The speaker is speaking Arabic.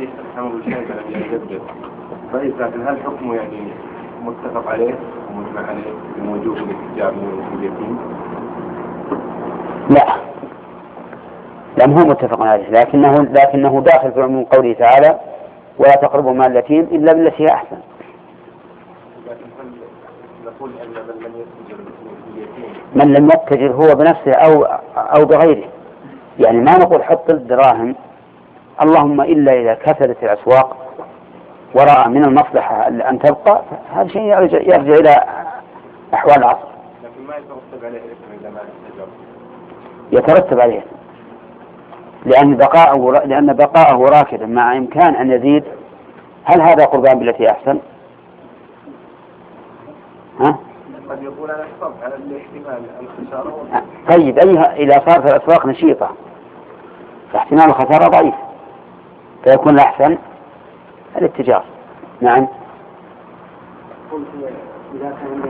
الحديث الحمد لله لم يجدد، فإذا هل حكمه يعني متفق عليه ومجمع عليه من وجوب الاتجار من اليتيم؟ لا، لم هو متفق عليه، لكنه داخل في عموم قوله تعالى ولا تقربوا مال اليتيم إلا بالتي هي أحسن. لكن هل نقول أن من لم يتجر باليتيم من لم يتجر هو بنفسه أو بغيره، يعني ما نقول حط الدراهم، اللهم إلا إذا كثرت الأسواق ورأى من المصلحة أن تبقى، هذا شيء يرجع إلى أحوال العصر. لكن ما يترتب عليه إثم إذا ما استجر. يترتب عليه لأن بقاءه راكدا مع إمكان أن يزيد. هل هذا قربان بالتي أحسن؟ ها؟ قد يقول أنا حفظت على الاحتمال الخسارة. طيب إذا صارت الأسواق نشيطة فاحتمال الخسارة ضعيف، فيكون الأحسن الاتجار. نعم.